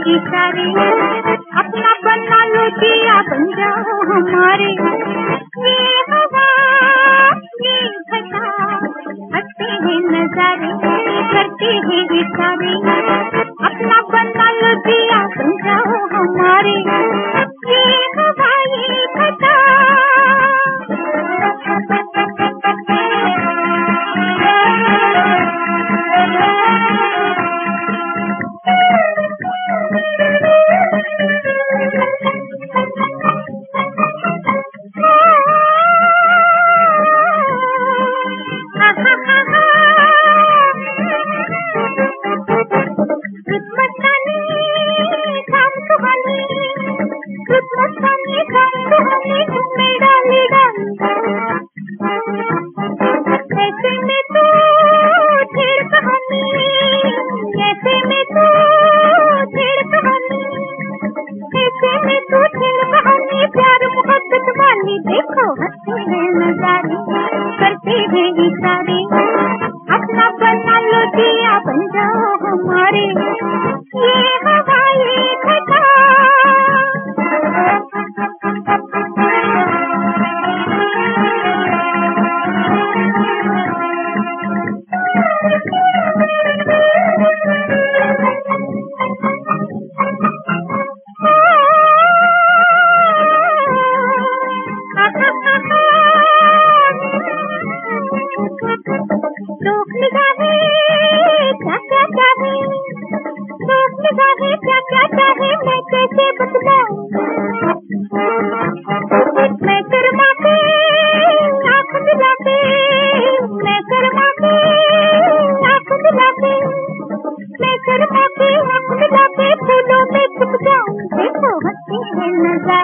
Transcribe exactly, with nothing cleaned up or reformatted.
इशारे, अपना बना लो जिया बन जाओ हमारे। ये हवा ये घटा हंसते हैं नजारे, करते हैं इशारे, अपना बना लो जिया बन जाओ हमारे। ये हवा ये घटा देखो हंसते हैं नजारे, करते हैं इशारे, अपना बना लो जिया बन जाओ हमारे। ये हवा ये घटा क्या क्या चाहे मैं कैसे बतलाऊं, मैं शर्मा के आँख मिला के, मैं शर्मा के आँख मिला के, मैं शर्मा के आँख मिला के फूलों में छुप जाऊं। देखो हंसते हैं नजारे।